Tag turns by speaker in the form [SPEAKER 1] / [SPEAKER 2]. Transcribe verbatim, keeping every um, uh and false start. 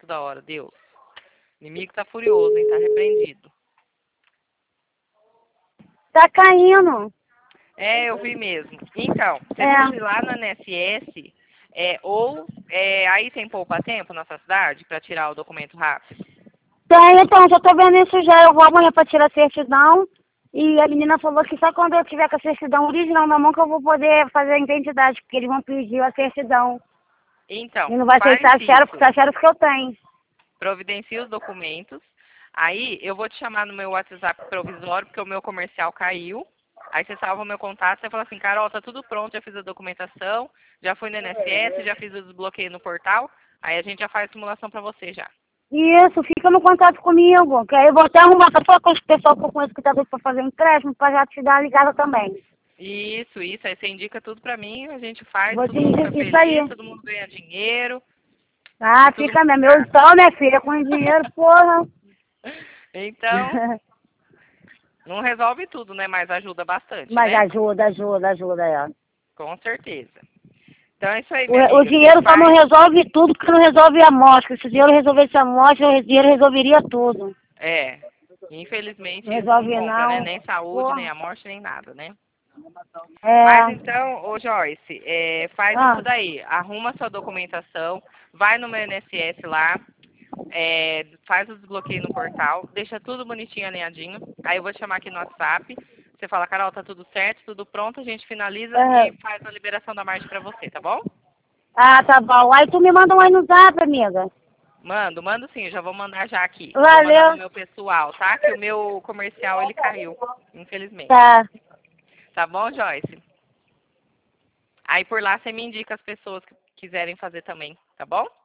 [SPEAKER 1] toda hora, Deus. O inimigo tá furioso, hein? Tá repreendido.
[SPEAKER 2] Tá caindo.
[SPEAKER 1] É, eu vi mesmo. Então, você
[SPEAKER 2] É.
[SPEAKER 1] precisa ir lá no I N S S, é, ou é, aí tem poupa-tempo na sua cidade para tirar o documento rápido?
[SPEAKER 2] Tem, então, já tô vendo isso já. Eu vou amanhã pra tirar a certidão. E a menina falou que só quando eu tiver com a certidão original na mão que eu vou poder fazer a identidade, porque eles vão pedir a certidão.
[SPEAKER 1] Então,
[SPEAKER 2] E não vai
[SPEAKER 1] faz
[SPEAKER 2] aceitar xerox, porque
[SPEAKER 1] isso.
[SPEAKER 2] a xerox que eu tenho.
[SPEAKER 1] Providencia os documentos. Aí eu vou te chamar no meu WhatsApp provisório, porque o meu comercial caiu. Aí você salva o meu contato, você fala assim, Carol, tá tudo pronto, já fiz a documentação, já fui no I N S S, já fiz o desbloqueio no portal. Aí a gente já faz a simulação pra você já.
[SPEAKER 2] Isso, fica no contato comigo, que aí eu vou até arrumar pra falar com os pessoal que eu conheço que tá doido pra fazer empréstimo, pra já te dar uma ligada também.
[SPEAKER 1] Isso, isso. Aí você indica tudo pra mim, a gente faz,
[SPEAKER 2] Vou te
[SPEAKER 1] todo mundo fica
[SPEAKER 2] indicar isso aí.
[SPEAKER 1] feliz, todo mundo ganha dinheiro.
[SPEAKER 2] Ah,
[SPEAKER 1] E todo
[SPEAKER 2] fica
[SPEAKER 1] mundo
[SPEAKER 2] mesmo. Eu
[SPEAKER 1] sabe.
[SPEAKER 2] então, minha filha, com dinheiro, porra.
[SPEAKER 1] Então, não resolve tudo, né? Mas ajuda bastante,
[SPEAKER 2] Mas
[SPEAKER 1] né?
[SPEAKER 2] ajuda, ajuda, ajuda, é.
[SPEAKER 1] Com certeza. Então é isso aí,
[SPEAKER 2] O,
[SPEAKER 1] minha
[SPEAKER 2] o
[SPEAKER 1] amiga. Você
[SPEAKER 2] dinheiro só não
[SPEAKER 1] faz.
[SPEAKER 2] resolve tudo porque não resolve a morte. Se o dinheiro resolvesse a morte, o dinheiro resolveria tudo.
[SPEAKER 1] É. Infelizmente
[SPEAKER 2] Não
[SPEAKER 1] isso não
[SPEAKER 2] resolve
[SPEAKER 1] conta, né?
[SPEAKER 2] não.
[SPEAKER 1] Nem saúde, nem
[SPEAKER 2] Porra.
[SPEAKER 1] a morte, nem nada, né? Mas
[SPEAKER 2] É.
[SPEAKER 1] então, ô Joyce, é, faz
[SPEAKER 2] Ah,
[SPEAKER 1] isso daí. Arruma sua documentação, vai no meu I N S S lá, é, faz o desbloqueio no portal, deixa tudo bonitinho, alinhadinho. Aí eu vou te chamar aqui no WhatsApp. Você fala, Carol, tá tudo certo, tudo pronto, a gente finaliza
[SPEAKER 2] é.
[SPEAKER 1] e faz a liberação da margem pra você, tá bom?
[SPEAKER 2] Ah, tá bom. Aí tu me manda um aí no zap, amiga.
[SPEAKER 1] Mando, mando sim, já vou mandar já aqui. Vou mandar no
[SPEAKER 2] Valeu.
[SPEAKER 1] meu pessoal, tá? Que o meu comercial ele caiu, infelizmente.
[SPEAKER 2] Tá.
[SPEAKER 1] Tá bom, Joyce? Aí por lá você me indica as pessoas que quiserem fazer também, tá bom?